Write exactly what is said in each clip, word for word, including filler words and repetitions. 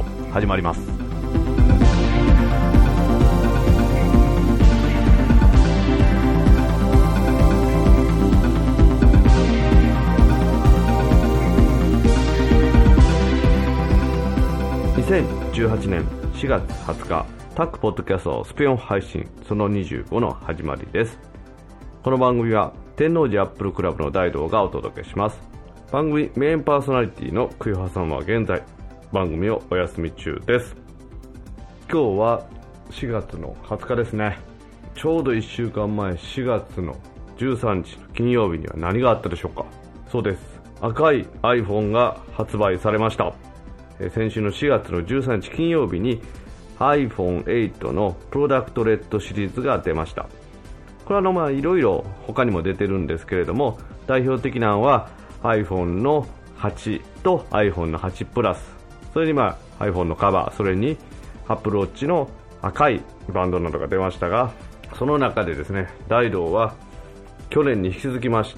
始まります。にせんじゅうはちねんしがつはつか、タックポッドキャストスペオン配信そのにじゅうごの始まりです。この番組は天王寺アップルクラブの大道がお届けします。番組メインパーソナリティのクヨハさんは現在番組をお休み中です。今日はしがつのはつかですね。ちょうどいっしゅうかんまえ、しがつのじゅうさんにちの金曜日には何があったでしょうか。そうです、赤い iPhone が発売されました。先週のしがつのじゅうさんにち金曜日に アイフォンエイト のプロダクトレッドシリーズが出ました。これはあのまあいろいろ他にも出てるんですけれども、代表的なのは iPhone のはちと iPhone のはちプラス、それにまあ iPhone のカバー、それに Apple Watch の赤いバンドなどが出ましたが、その中でですね、大道は去年に引き続きまして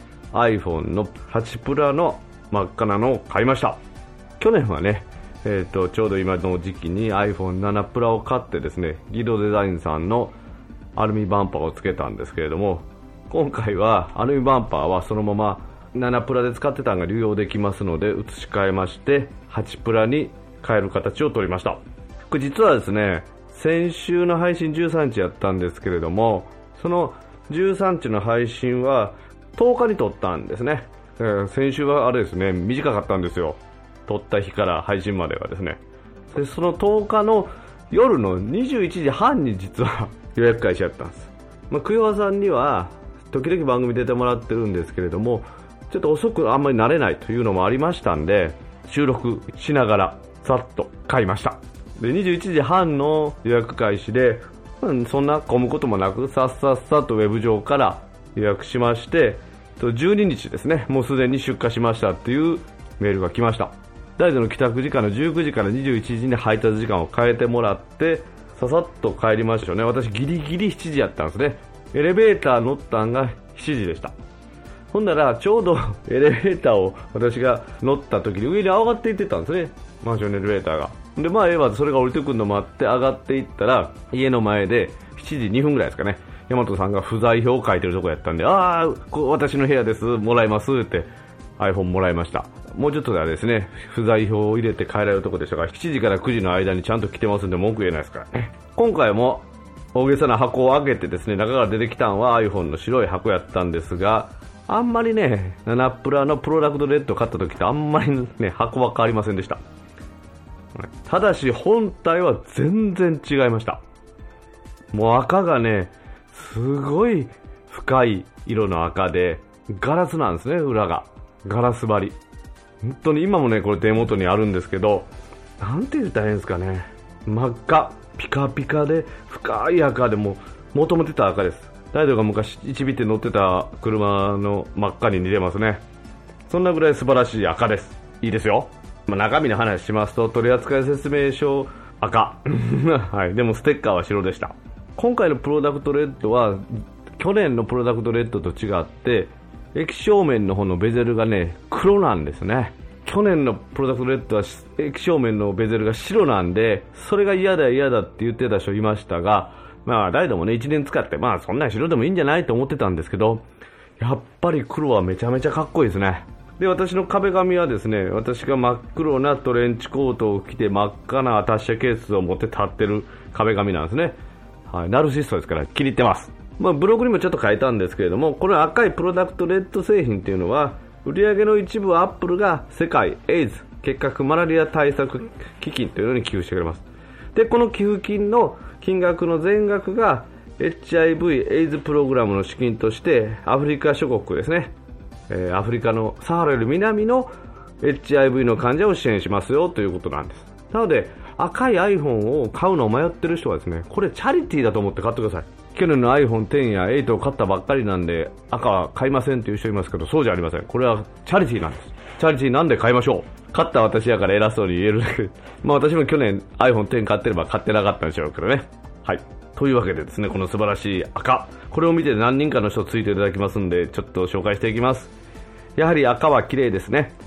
iPhone のはちプラの真っ赤なのを買いました。去年はね、えー、とちょうど今の時期に アイフォンセブン プラを買ってですね、ギドデザインさんのアルミバンパーをつけたんですけれども、今回はアルミバンパーはそのままななプラで使ってたのが流用できますので移し替えましてはちプラに変える形を取りました。これ実はですね、先週の配信じゅうさんにちやったんですけれども、そのじゅうさんにちの配信はとおかに撮ったんですね。えー、先週はあれですね、短かったんですよ。撮った日から配信まではですね。でそのとおかの夜のにじゅういちじはんに実は予約開始やったんです。まあ、クヨワさんには時々番組出てもらってるんですけれども、ちょっと遅くあんまり慣れないというのもありましたんで、収録しながらさっと買いました。でにじゅういちじはんの予約開始で、うん、そんな混むこともなくさっさっさとウェブ上から予約しまして、じゅうににちですね、もうすでに出荷しましたっていうメールが来ました。大道の帰宅時間のじゅうくじからにじゅういちじに配達時間を変えてもらってささっと帰りましたよね。私ギリギリしちじやったんですね。エレベーター乗ったんがしちじでした。ほんならちょうどエレベーターを私が乗った時に上に上がっていってたんですね、マンションのエレベーターが。でまあええわ、それが降りてくるのもあって上がっていったら、家の前でしちじにふんぐらいですかね、大和さんが不在票を書いてるとこやったんで、ああこ私の部屋です、もらいますって iPhone もらいました。もうちょっとではですね、不在票を入れて帰られるとこでしたが、しちじからくじの間にちゃんと来てますんで文句言えないですからね。今回も大げさな箱を開けてですね、中から出てきたのは iPhone の白い箱やったんですが、あんまりね、ななプラのプロダクトレッド買った時ってあんまりね、箱は変わりませんでした。ただし本体は全然違いました。もう赤がね、すごい深い色の赤で、ガラスなんですね、裏がガラス張り。本当に今もね、これ手元にあるんですけど、なんて言ったらいいんですかね、真っ赤、ピカピカで深い赤で、も元々た赤です。大道が昔いちビって乗ってた車の真っ赤に似てますね。そんなぐらい素晴らしい赤です。いいですよ。まあ、中身の話しますと、取扱説明書赤はい、でもステッカーは白でした。今回のプロダクトレッドは去年のプロダクトレッドと違って液晶面の方のベゼルがね、黒なんですね。去年のプロダクトレッドは液晶面のベゼルが白なんで、それが嫌だ嫌だって言ってた人いましたが、まあ大道もねいちねん使って、まあそんな白でもいいんじゃないと思ってたんですけど、やっぱり黒はめちゃめちゃかっこいいですね。で私の壁紙はですね、私が真っ黒なトレンチコートを着て真っ赤なアタッシェケースを持って立ってる壁紙なんですね。はい、ナルシストですから気に入ってます。まあ、ブログにもちょっと書いたんですけれども、この赤いプロダクトレッド製品っていうのは、売上の一部はアップルが世界エイズ結核マラリア対策基金というのに寄付してくれます。でこの寄付金の金額の全額が エイチアイブイ エイズプログラムの資金としてアフリカ諸国ですね、えー、アフリカのサハラより南の エイチアイブイ の患者を支援しますよということなんです。なので赤い iPhone を買うのを迷ってる人はですね、これチャリティーだと思って買ってください。去年の アイフォンテン やエイトを買ったばっかりなんで赤は買いませんという人いますけど、そうじゃありません。これはチャリティーなんです。チャリティーなんで買いましょう。買った私やから偉そうに言えるだけまあ私も去年 アイフォンテン 買ってれば買ってなかったんでしょうけどね。はい、というわけでですね、この素晴らしい赤、これを見て何人かの人ついていただきますんで、ちょっと紹介していきます。やはり赤は綺麗ですね。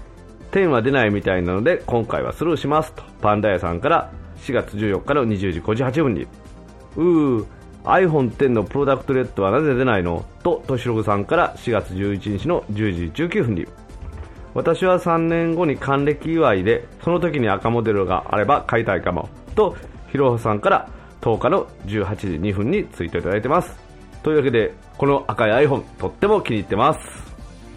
じゅうは出ないみたいなので今回はスルーしますとパンダ屋さんからしがつじゅうよっかのにじゅうじごじゅうはっぷんに、うー アイフォンテン のプロダクトレッドはなぜ出ないのととしろぐさんからしがつじゅういちにちのじゅうじじゅうきゅうふんに、私はさんねんごに還暦祝いでその時に赤モデルがあれば買いたいかもとひろはさんからとおかのじゅうはちじにふんにツイートいただいてます。というわけでこの赤い iPhone とっても気に入ってます。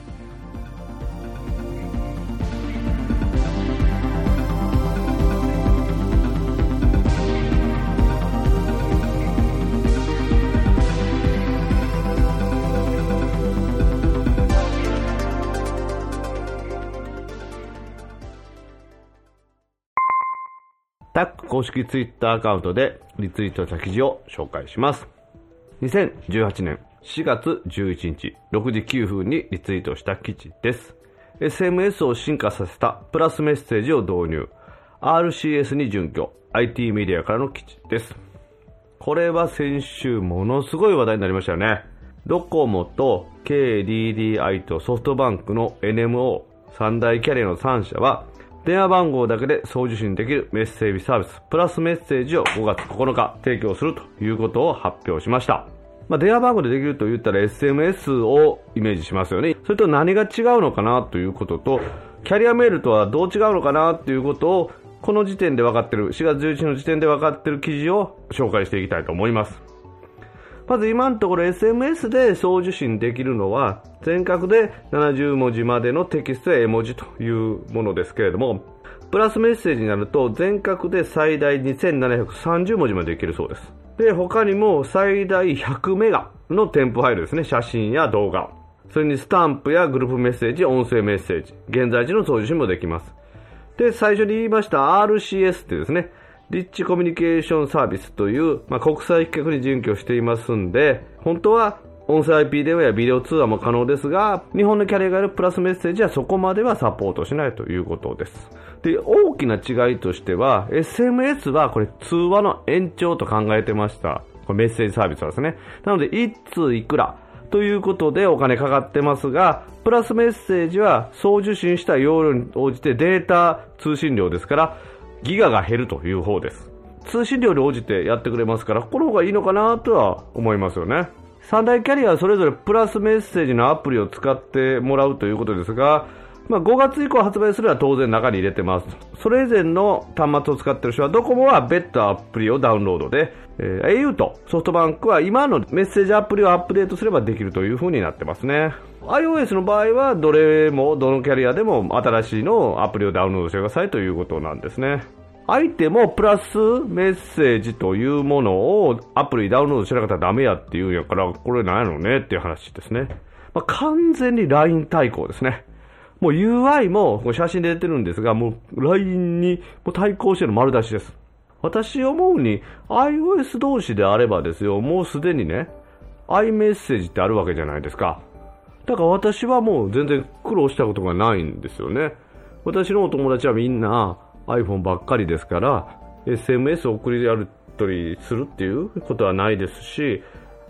タック公式ツイッターアカウントでリツイートした記事を紹介します。にせんじゅうはちねんしがつじゅういちにちろくじきゅうふんにリツイートした記事です。 エスエムエス を進化させたプラスメッセージを導入、 アールシーエス に準拠、 アイティー メディアからの記事です。これは先週ものすごい話題になりましたよね。ドコモと ケーディーディーアイ とソフトバンクの エヌエムオー 三大キャリアのさんしゃは電話番号だけで送受信できるメッセージサービスプラスメッセージをごがつここのか提供するということを発表しました。まあ、電話番号でできると言ったら エスエムエス をイメージしますよね。それと何が違うのかなということと、キャリアメールとはどう違うのかなということをこの時点で分かっている、しがつじゅういちにちの時点で分かっている記事を紹介していきたいと思います。まず今のところ エスエムエス で送受信できるのは全角でななじゅうもじまでのテキストや絵文字というものですけれども、プラスメッセージになると全角で最大にせんななひゃくさんじゅうもじまでできるそうです。で、他にも最大ひゃくメガの添付ファイルですね、写真や動画、それにスタンプやグループメッセージ、音声メッセージ、現在時の送受信もできます。で、最初に言いました アールシーエス ってですね、リッチコミュニケーションサービスという、まあ、国際規格に準拠していますんで、本当は音声 アイピー 電話やビデオ通話も可能ですが、日本のキャリアがあるプラスメッセージはそこまではサポートしないということです。で、大きな違いとしては エスエムエス はこれ通話の延長と考えてました。これメッセージサービスはですね。なのでいっつういくらということでお金かかってますが、プラスメッセージは送受信した容量に応じてデータ通信量ですからギガが減るという方です。通信量に応じてやってくれますから、この方がいいのかなとは思いますよね。三大キャリアはそれぞれプラスメッセージのアプリを使ってもらうということですが、まあ、ごがつ以降発売するのは当然中に入れてます。それ以前の端末を使っている人はドコモは別途アプリをダウンロードで、えー、エーユー とソフトバンクは今のメッセージアプリをアップデートすればできるという風になってますね。iOS の場合はどれもどのキャリアでも新しいのアプリをダウンロードしてくださいということなんですね。相手もプラスメッセージというものをアプリダウンロードしなかったらダメやっていうんやから、これなんやろねっていう話ですね。まあ、完全に ライン 対抗ですね。もう ユーアイ も写真で出てるんですが、もう ライン にもう対抗してる丸出しです。私思うに iOS 同士であればですよ、もうすでにね iMessage ってあるわけじゃないですか。だから私はもう全然苦労したことがないんですよね。私のお友達はみんなiPhone ばっかりですから エスエムエス を送りやり取りするっていうことはないですし、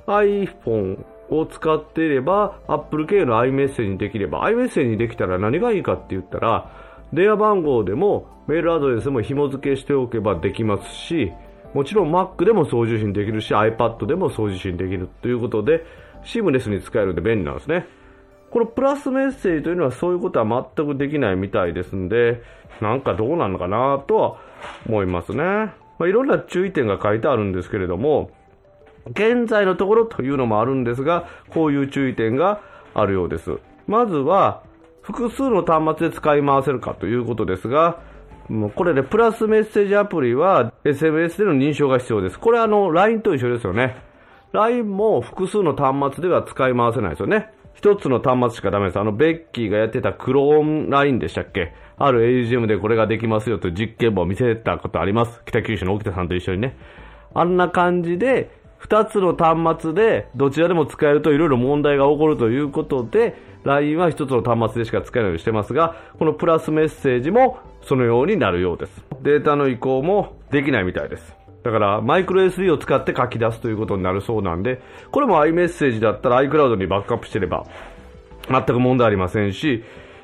iPhone を使っていれば Apple 系の iMessage にできれば iMessage にできたら何がいいかって言ったら、電話番号でもメールアドレスも紐付けしておけばできますし、もちろん Mac でも送受信できるし iPad でも送受信できるということでシームレスに使えるので便利なんですね。このプラスメッセージというのはそういうことは全くできないみたいですんで、なんかどうなのかなとは思いますね。まあ、いろんな注意点が書いてあるんですけれども、現在のところというのもあるんですが、こういう注意点があるようです。まずは複数の端末で使い回せるかということですが、これでプラスメッセージアプリは エスエムエス での認証が必要です。これはあの ライン と一緒ですよね。ライン も複数の端末では使い回せないですよね。一つの端末しかダメです。あのベッキーがやってたクローンラインでしたっけ、ある エーユージーエム でこれができますよという実験簿を見せたことあります。北九州の沖田さんと一緒にね。あんな感じで二つの端末でどちらでも使えるといろいろ問題が起こるということで ライン は一つの端末でしか使えないようにしてますが、このプラスメッセージもそのようになるようです。データの移行もできないみたいです。だからマイクロ エスディー を使って書き出すということになるそうなんで、これも iMessage だったら iCloud にバックアップしてれば全く問題ありませんし、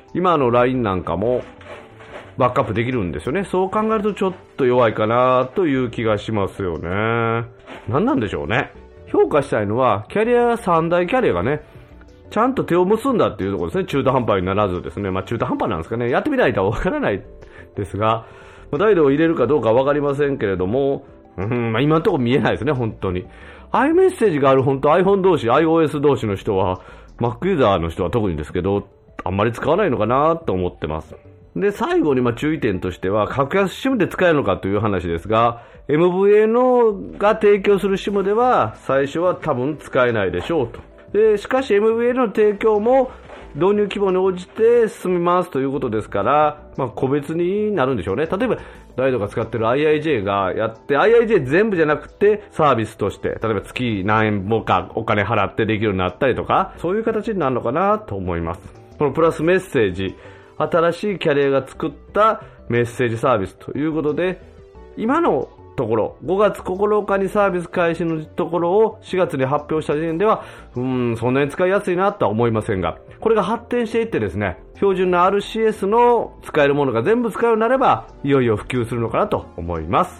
今の ライン なんかもバックアップできるんですよね。そう考えるとちょっと弱いかなという気がしますよね。何なんでしょうね。評価したいのはキャリアさん大キャリアがねちゃんと手を結んだっていうところですね。中途半端にならずですね、まあ中途半端なんですかね。やってみないとわからないですが、大道を入れるかどうかわかりませんけれども、うん、まあ今のところ見えないですね、本当に。iMessage がある本当 iPhone 同士、iOS 同士の人は、Mac ユーザーの人は特にですけど、あんまり使わないのかなと思ってます。で、最後にまあ注意点としては、格安 SIM で使えるのかという話ですが、エムブイエー のが提供する SIM では、最初は多分使えないでしょうと。で、しかし エムブイエー の提供も導入規模に応じて進みますということですから、まあ個別になるんでしょうね。例えば、大道が使ってる アイアイジェー がやって、アイアイジェー 全部じゃなくてサービスとして、例えば月何円もかお金払ってできるようになったりとか、そういう形になるのかなと思います。このプラスメッセージ、新しいキャリアが作ったメッセージサービスということで、今のところ、ごがつここのかにサービス開始のところをしがつに発表した時点では、うーん、そんなに使いやすいなとは思いませんが、これが発展していってですね、標準の アールシーエス の使えるものが全部使うようになれば、いよいよ普及するのかなと思います。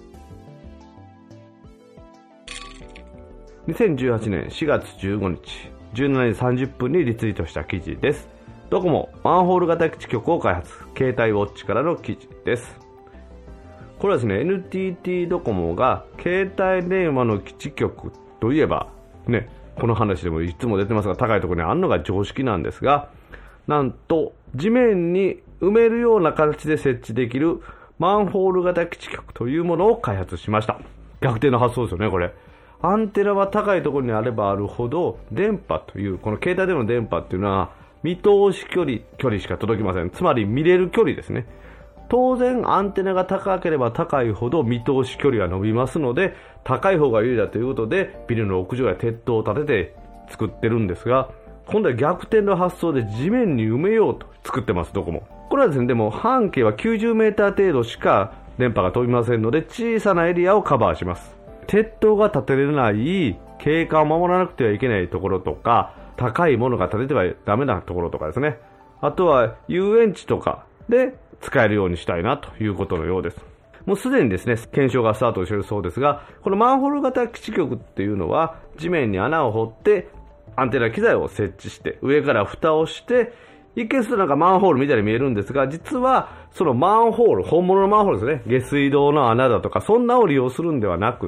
にせんじゅうはちねんしがつじゅうごにち、じゅうしちじさんじゅっぷんにリツイートした記事です。ドコモマンホール型基地局を開発、携帯ウォッチからの記事です。これはですね、エヌティーティー ドコモが携帯電話の基地局といえば、ね、この話でもいつも出てますが、高いところにあるのが常識なんですが、なんと地面に埋めるような形で設置できるマンホール型基地局というものを開発しました。逆転の発想ですよね、これ。アンテナは高いところにあればあるほど、電波という、この携帯電話の電波っていうのは、見通し距離、距離しか届きません。つまり見れる距離ですね。当然アンテナが高ければ高いほど見通し距離が伸びますので、高い方が有利だということでビルの屋上や鉄塔を建てて作ってるんですが、今度は逆転の発想で地面に埋めようと作ってます、どこも。これはですね、でも半径はきゅうじゅうメーター程度しか電波が飛びませんので、小さなエリアをカバーします。鉄塔が建てれない景観を守らなくてはいけないところとか、高いものが建ててはダメなところとかですね。あとは遊園地とかで使えるようにしたいなということのようです。もうすでにですね、検証がスタートしているそうですが、このマンホール型基地局っていうのは、地面に穴を掘ってアンテナ機材を設置して、上から蓋をして、一見するとなんかマンホールみたいに見えるんですが、実はそのマンホール、本物のマンホールですね、下水道の穴だとか、そんなを利用するんではなくって、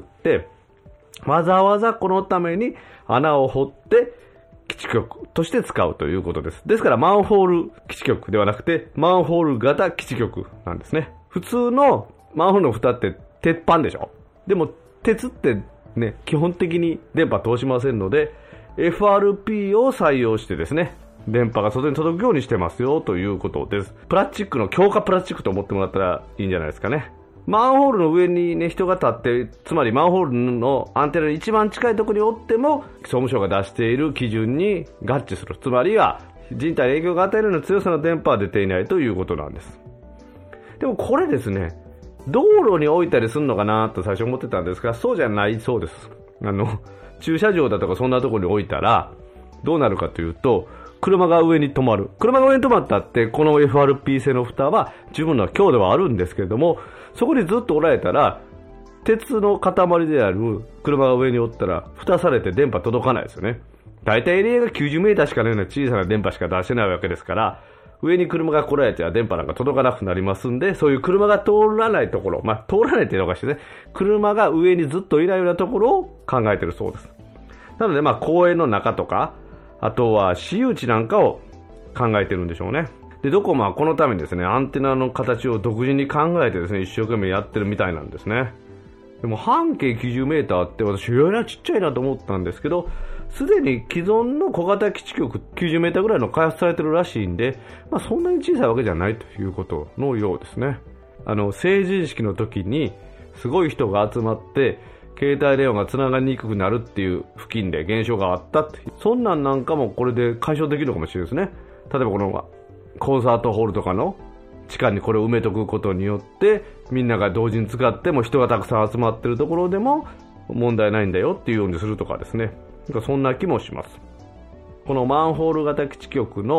わざわざこのために穴を掘って、基地局として使うということです。ですからマンホール基地局ではなくてマンホール型基地局なんですね。普通のマンホールの蓋って鉄板でしょ。でも鉄ってね、基本的に電波通しませんので エフアールピー を採用してですね、電波が外に届くようにしてますよということです。プラスチックの強化プラスチックと思ってもらったらいいんじゃないですかね。マンホールの上にね、人が立って、つまりマンホールのアンテナに一番近いところにおっても、総務省が出している基準に合致する。つまりは、人体に影響が与えるような強さの電波は出ていないということなんです。でもこれですね、道路に置いたりするのかなと最初思ってたんですが、そうじゃないそうです。あの、駐車場だとかそんなところに置いたら、どうなるかというと、車が上に止まる。車が上に止まったって、この エフアールピー 製の蓋は十分な強度はあるんですけれども、そこにずっとおられたら、鉄の塊である車が上におったら、蓋されて電波届かないですよね。だいたいエリアがきゅうじゅうメーターしかないような小さな電波しか出してないわけですから、上に車が来られては電波なんか届かなくなりますんで、そういう車が通らないところ、まあ通らないっていうのがしてね、車が上にずっといないようなところを考えているそうです。なのでまあ公園の中とか、あとは私有地なんかを考えてるんでしょうね。で、ドコモはこのためにですね、アンテナの形を独自に考えてですね、一生懸命やってるみたいなんですね。でも半径きゅうじゅうメーターって私、いやいやちっちゃいなと思ったんですけど、すでに既存の小型基地局きゅうじゅうメーターぐらいの開発されてるらしいんで、まあそんなに小さいわけじゃないということのようですね。あの、成人式の時にすごい人が集まって、携帯電話が繋がりにくくなるっていう付近で現象があったって、そんなんなんかもこれで解消できるのかもしれないですね。例えばこのコンサートホールとかの地下にこれを埋めとくことによってみんなが同時に使っても人がたくさん集まってるところでも問題ないんだよっていうようにするとかですね。そんな気もします。このマンホール型基地局の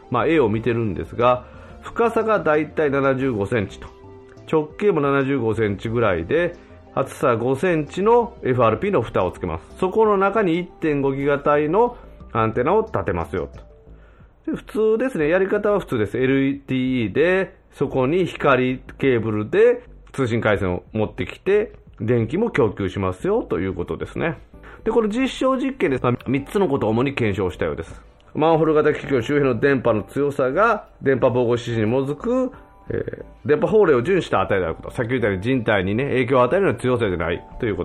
まあ、絵を見てるんですが、深さがだいたいななじゅうごセンチと、直径もななじゅうごセンチぐらいで、厚さごセンチの エフアールピー の蓋をつけます。そこの中に いってんごギガ帯のアンテナを立てますよと。で、普通ですね。やり方は普通です。エルティーイー で、そこに光ケーブルで通信回線を持ってきて、電気も供給しますよということですね。で、この実証実験でみっつのことを主に検証したようです。マンホール型機器の周辺の電波の強さが電波防護指示に基づく、えー、電波法令を遵守した値であること。さっき言ったように人体にね、影響を与えるような強さじゃないということ。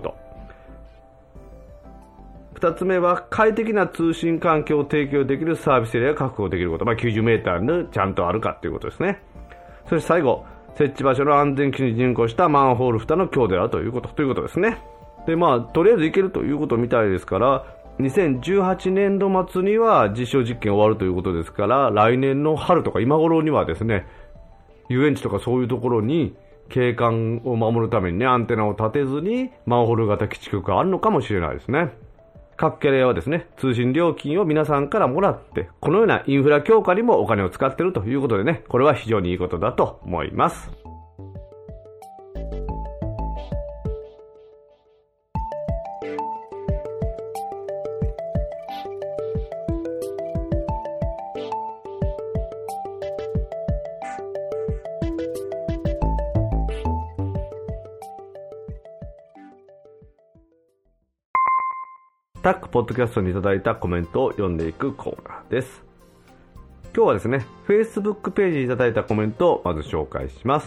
二つ目は快適な通信環境を提供できるサービスエリアが確保できること。まあ、きゅうじゅうメーターにちゃんとあるかということですね。そして最後、設置場所の安全基準に準拠したマンホール蓋の強度であるということ、ということですね。で、まあ、とりあえずいけるということみたいですから、にせんじゅうはちねんど末には実証実験終わるということですから、来年の春とか今頃にはですね、遊園地とかそういうところに景観を守るためにね、アンテナを立てずにマンホール型基地局があるのかもしれないですね。各キャリアはですね、通信料金を皆さんからもらって、このようなインフラ強化にもお金を使っているということでね、これは非常にいいことだと思います。タックポッドキャストにいただいたコメントを読んでいくコーナーです。今日はですね、Facebook ページにいただいたコメントをまず紹介します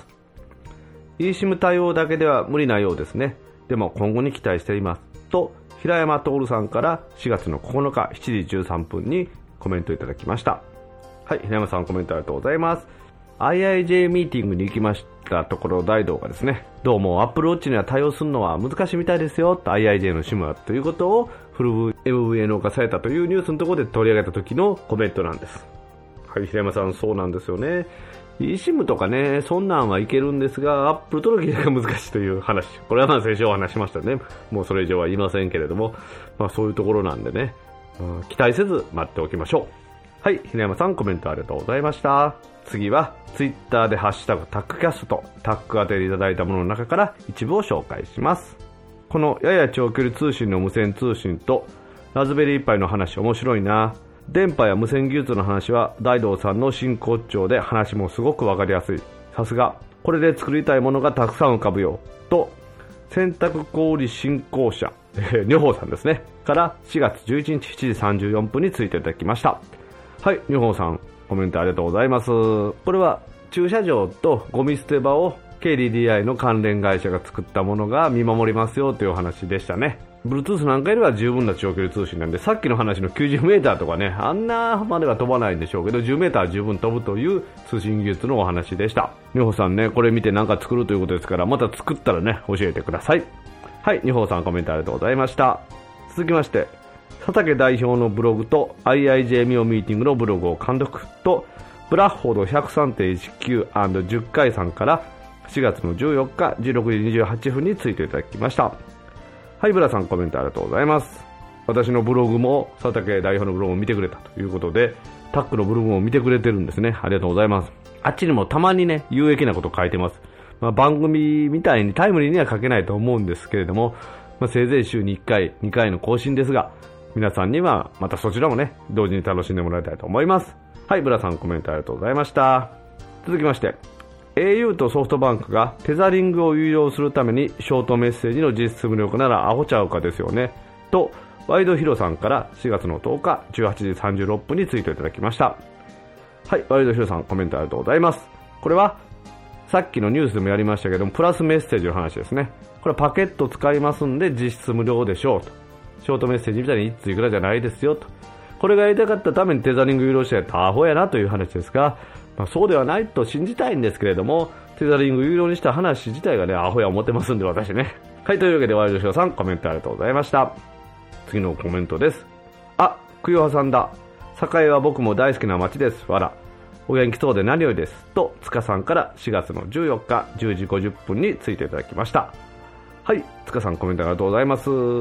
。eSIM 対応だけでは無理なようですね。でも今後に期待しています。と、平山徹さんからしがつのここのかしちじじゅうさんぷんにコメントいただきました。はい、平山さんコメントありがとうございます。アイアイジェー ミーティングに行きましたところ、大道がですね、どうも Apple Watch には対応するのは難しいみたいですよと アイアイジェー の SIM はということをフル エムブイエヌ 化されたというニュースのところで取り上げた時のコメントなんです。はい、平山さんそうなんですよね。eSIM とかね、そんなんはいけるんですが、Apple との契約が難しいという話。これはまあ先週お話しましたね。もうそれ以上は言いませんけれども、まあそういうところなんでね、うん、期待せず待っておきましょう。はい、平山さんコメントありがとうございました。次は Twitter でハッシュタグタックキャストとタック当てでいただいたものの中から一部を紹介します。このやや長距離通信の無線通信とラズベリーパイの話面白いな。電波や無線技術の話は大道さんの真骨頂で話もすごくわかりやすい。さすが。これで作りたいものがたくさん浮かぶよ。と、洗濯氷新興社、えー、女宝さんですね。からしがつじゅういちにちしちじさんじゅうよんぷんについていただきました。はい、女宝さん、コメントありがとうございます。これは駐車場とゴミ捨て場を ケーディーディーアイ の関連会社が作ったものが見守りますよというお話でしたね。Bluetooth なんかよりは十分な長距離通信なんで、さっきの話のきゅうじゅうメーターとかね、あんなまでは飛ばないんでしょうけど、じゅうメーターは十分飛ぶという通信技術のお話でした。ニホさんね、これ見てなんか作るということですから、また作ったらね、教えてください。はい、ニホさんコメントありがとうございました。続きまして、佐竹代表のブログと アイアイジェー ミオミーティングのブログを監督と、ブラッフォード ひゃくさんてんいちきゅう じゅっかいさんからしがつのじゅうよっかじゅうろくじにじゅうはっぷんについていただきました。はい、ブラさんコメントありがとうございます。私のブログも佐竹代表のブログを見てくれたということで、タックのブログも見てくれてるんですね。ありがとうございます。あっちにもたまにね、有益なこと書いてます。まあ、番組みたいにタイムリーには書けないと思うんですけれども、まあ、せいぜい週にいっかい、にかいの更新ですが、皆さんにはまたそちらもね、同時に楽しんでもらいたいと思います。はい、ブラさんコメントありがとうございました。続きまして、エーユー とソフトバンクがテザリングを有料するためにショートメッセージの実質無料化ならアホちゃうかですよね。と、ワイドヒロさんからしがつのとおかじゅうはちじさんじゅうろっぷんにツイートいただきました。はい、ワイドヒロさんコメントありがとうございます。これは、さっきのニュースでもやりましたけども、プラスメッセージの話ですね。これパケット使いますんで実質無料でしょうと。ショートメッセージみたいにいついくらじゃないですよと。これがやりたかったためにテザリング有料してたアホやなという話ですが、まあ、そうではないと信じたいんですけれども、テザリング有料にした話自体がね、アホや思ってますんで、私ね。はい、というわけで、ワイドショーさん、コメントありがとうございました。次のコメントです。あ、くよはさんだ。栄は僕も大好きな街です。わら。お元気そうで何よりです。と、つかさんからしがつのじゅうよっかじゅうじごじゅっぷんについていただきました。はい、つかさんコメントありがとうございます。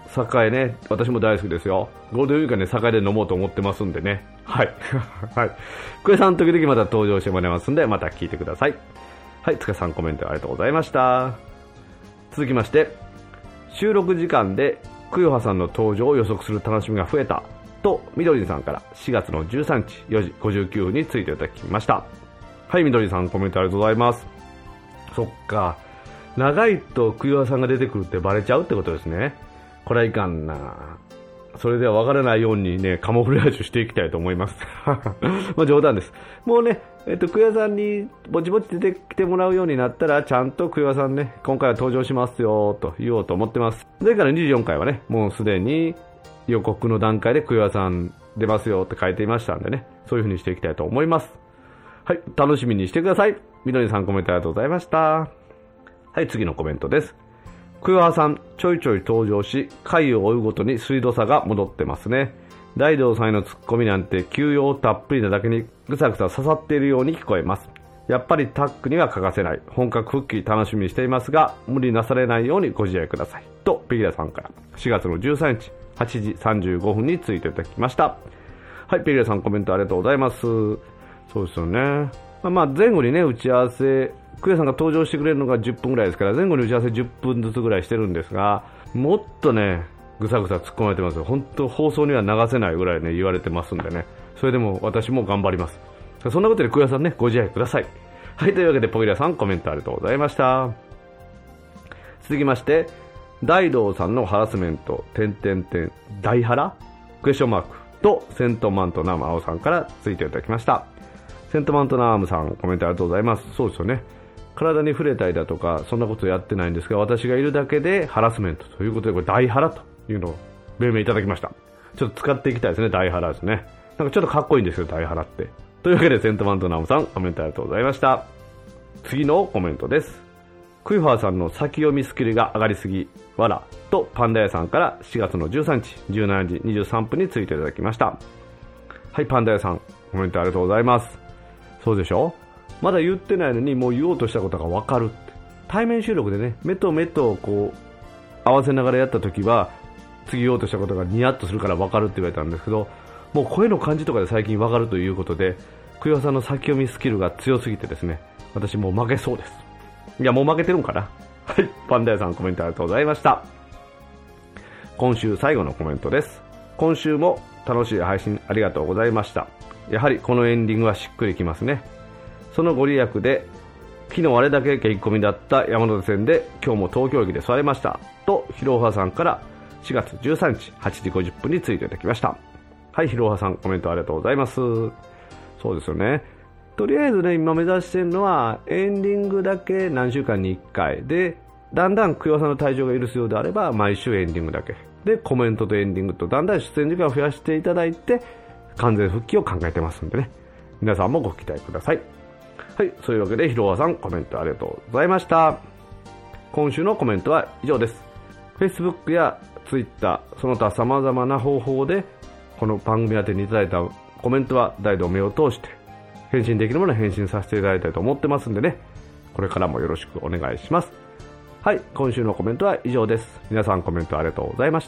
栄ね、私も大好きですよ。ゴールデンウィークはね、栄で飲もうと思ってますんでね。はい。はい。クエさん時々また登場してもらいますんで、また聞いてください。はい、つかさんコメントありがとうございました。続きまして、収録時間でクヨハさんの登場を予測する楽しみが増えたと、みどりんさんからしがつのじゅうさんにちよじごじゅうきゅうふんについていただきました。はい、みどりんさんコメントありがとうございます。そっか、長いとクヨハさんが出てくるってバレちゃうってことですね。これはいかんな。それでは分からないようにね、カモフラージュしていきたいと思います。まあ冗談です。もうね、えっと、クヨハさんにぼちぼち出てきてもらうようになったら、ちゃんとクヨハさんね、今回は登場しますよ、と言おうと思ってます。それからにじゅうよんかいはね、もうすでに予告の段階でクヨハさん出ますよって書いていましたんでね、そういう風にしていきたいと思います。はい、楽しみにしてください。みどりさんコメントありがとうございました。はい、次のコメントです。クヨハさん、ちょいちょい登場し、回を追うごとに鋭さが戻ってますね。大道さんへのツッコミなんて休養たっぷりなだけにぐさぐさ刺さっているように聞こえます。やっぱりタッグには欠かせない。本格復帰楽しみにしていますが、無理なされないようにご自愛ください。と、ペギラさんからしがつのじゅうさんにちはちじさんじゅうごふんについていただきました。はい、ペギラさんコメントありがとうございます。そうですよね。まあ、まあ前後にね、打ち合わせ、クヨさんが登場してくれるのがじゅっぷんぐらいですから、前後に打ち合わせじゅっぷんずつぐらいしてるんですが、もっとね、ぐさぐさ突っ込まれてますよ。本当放送には流せないぐらいね、言われてますんでね。それでも私も頑張ります。そんなことでクヨさんね、ご自愛ください。はい、というわけでポギラさんコメントありがとうございました。続きまして、大道さんのハラスメント、点点点、大ハラクエスチョンマークとセントマントナーム青さんからついていただきました。セントマントナームさんコメントありがとうございます。そうですよね。体に触れたりだとかそんなことやってないんですが、私がいるだけでハラスメントということで、これ大ハラというのを命名いただきました。ちょっと使っていきたいですね、大ハラですね。なんかちょっとかっこいいんですよ、大ハラって。というわけでセントマントナームさんコメントありがとうございました。次のコメントです。クイファーさんの先読みスキルが上がりすぎわらとパンダ屋さんからしがつのじゅうさんにちじゅうしちじにじゅうさんぷんについていただきました。はい、パンダ屋さんコメントありがとうございます。そうでしょ、まだ言ってないのにもう言おうとしたことが分かるって。対面収録でね、目と目とこう合わせながらやった時は次言おうとしたことがニヤッとするから分かるって言われたんですけど、もう声の感じとかで最近分かるということで、クヨさんの先読みスキルが強すぎてですね、私もう負けそうです。いや、もう負けてるんかな。はい、パンダ屋さんコメントありがとうございました。今週最後のコメントです。今週も楽しい配信ありがとうございました。やはりこのエンディングはしっくりきますね。そのご利益で昨日あれだけ激込みだった山手線で今日も東京駅で座れましたと、ひろはさんからしがつじゅうさんにちはちじごじゅっぷんについていただきました。はい、ひろはさんコメントありがとうございます。そうですよね。とりあえずね、今目指してるのはエンディングだけ何週間にいっかいで、だんだんクヨさんの体調が許すようであれば毎週エンディングだけで、コメントとエンディングとだんだん出演時間を増やしていただいて完全復帰を考えてますんでね、皆さんもご期待ください。はい、そういうわけでひろわさんコメントありがとうございました。今週のコメントは以上です。 Facebook や Twitter その他様々な方法でこの番組宛てにいただいたコメントは大道目を通して返信できるものは返信させていただきたいと思ってますんでね、これからもよろしくお願いします。はい、今週のコメントは以上です。皆さんコメントありがとうございました。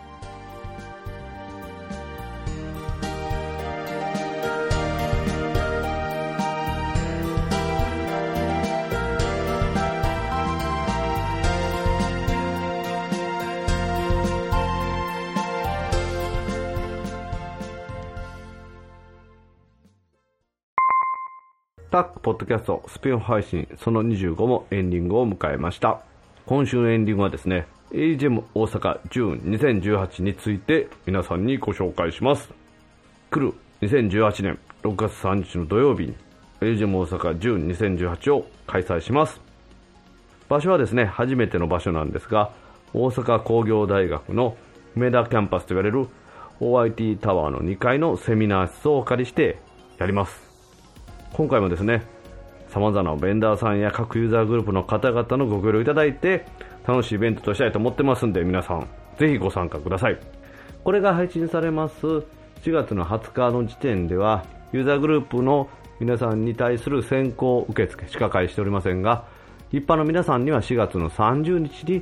タックポッドキャストスピンオフ配信そのにじゅうごもエンディングを迎えました。今週のエンディングはですね、 エージェム 大阪ジューンにせんじゅうはちについて皆さんにご紹介します。来るにせんじゅうはちねんろくがつさんじゅうにちの土曜日に エージェム 大阪ジューンにせんじゅうはちを開催します。場所はですね、初めての場所なんですが、大阪工業大学の梅田キャンパスと言われる オーアイティー タワーのにかいのセミナー室をお借りしてやります。今回もですね、様々なベンダーさんや各ユーザーグループの方々のご協力いただいて楽しいイベントとしたいと思ってますんで、皆さんぜひご参加ください。これが配信されますしがつのはつかの時点ではユーザーグループの皆さんに対する先行受付しか開始しておりませんが、一般の皆さんにはしがつのさんじゅうにちに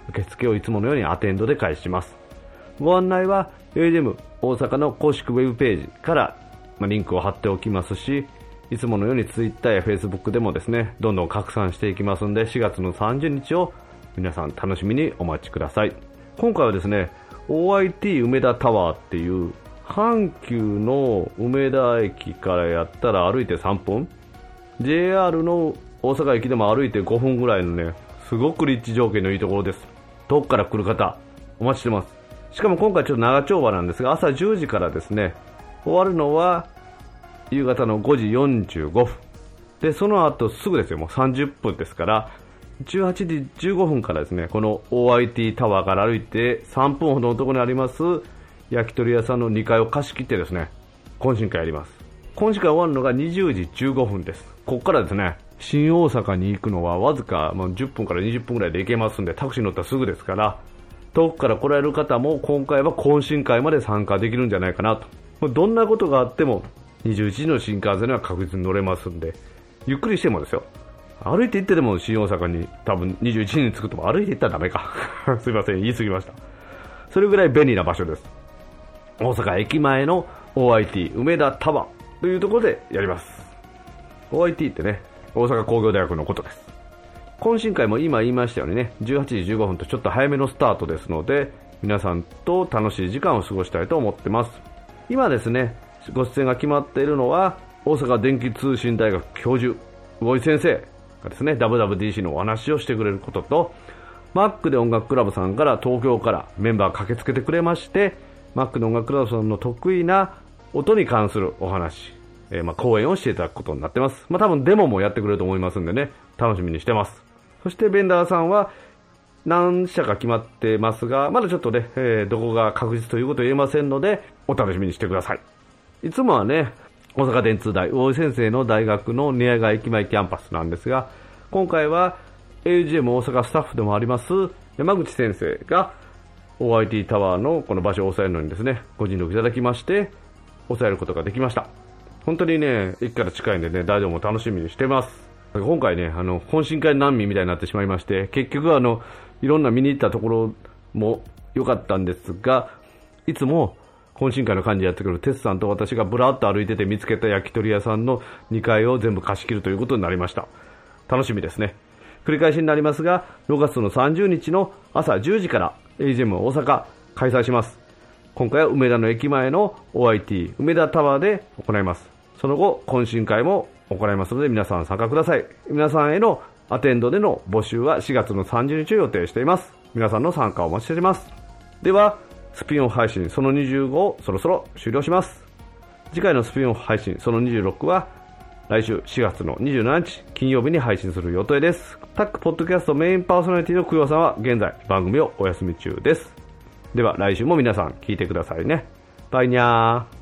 受付をいつものようにアテンドで開始します。ご案内は エージェーエム 大阪の公式ウェブページからリンクを貼っておきますし、いつものように Twitter や Facebook でもですね、どんどん拡散していきますので、しがつのさんじゅうにちを皆さん楽しみにお待ちください。今回はですね、オーアイティー 梅田タワーっていう阪急の梅田駅からやったら歩いてさんぷん、 ジェイアール の大阪駅でも歩いてごふんぐらいのね、すごく立地条件のいいところです。遠くから来る方お待ちしてます。しかも今回ちょっと長丁場なんですが、朝じゅうじからですね、終わるのは夕方のごじよんじゅうごふんで、その後すぐですよ、もうさんじゅっぷんですから、じゅうはちじじゅうごふんからですね、この オーアイティー タワーから歩いてさんぷんほどのところにあります焼き鳥屋さんのにかいを貸し切ってですね、懇親会やります。懇親会終わるのがにじゅうじじゅうごふんです。ここからですね、新大阪に行くのはわずかじゅっぷんからにじゅっぷんぐらいで行けますんで、タクシー乗ったらすぐですから、遠くから来られる方も今回は懇親会まで参加できるんじゃないかなと。どんなことがあってもにじゅういちじの新幹線には確実に乗れますんで、ゆっくりしてもですよ、歩いて行ってでも新大阪に多分にじゅういちじに着くとも、歩いて行ったらダメかすいません、言い過ぎました。それぐらい便利な場所です。大阪駅前の オーアイティー 梅田タワーというところでやります。 オーアイティー ってね、大阪工業大学のことです。懇親会も今言いましたようにね、じゅうはちじじゅうごふんとちょっと早めのスタートですので、皆さんと楽しい時間を過ごしたいと思ってます。今ですね、ご出演が決まっているのは大阪電気通信大学教授魚井先生がですね、 ダブリューダブリューディーシー のお話をしてくれることと、 Mac で音楽クラブさんから東京からメンバー駆けつけてくれまして、 Mac で音楽クラブさんの得意な音に関するお話、えー、まあ講演をしていただくことになってます。まあ多分デモもやってくれると思いますんでね、楽しみにしてます。そしてベンダーさんは何社か決まってますが、まだちょっとね、えー、どこが確実ということは言えませんので、お楽しみにしてください。いつもはね、大阪電通大魚井先生の大学の寝屋川駅前キャンパスなんですが、今回は エージェーエム 大阪スタッフでもあります山口先生が オーアイティー タワーのこの場所を抑えるのにですね、ご尽力いただきまして抑えることができました。本当にね、駅から近いんでね、大丈夫も楽しみにしてます。今回ね、あの懇親会難民みたいになってしまいまして、結局あのいろんな見に行ったところも良かったんですが、いつも懇親会の幹事やってくるテスさんと私がブラッと歩いてて見つけた焼き鳥屋さんのにかいを全部貸し切るということになりました。楽しみですね。繰り返しになりますが、ろくがつのさんじゅうにちの朝じゅうじから エージェーエム 大阪開催します。今回は梅田の駅前の オーアイティー 梅田タワーで行います。その後懇親会も行いますので、皆さん参加ください。皆さんへのアテンドでの募集はしがつのさんじゅうにちを予定しています。皆さんの参加をお待ちしております。ではスピンオフ配信そのにじゅうごをそろそろ終了します。次回のスピンオフ配信そのにじゅうろくは来週しがつのにじゅうしちにち金曜日に配信する予定です。タックポッドキャストメインパーソナリティの久保さんは現在番組をお休み中です。では来週も皆さん聞いてくださいね。バイニャー。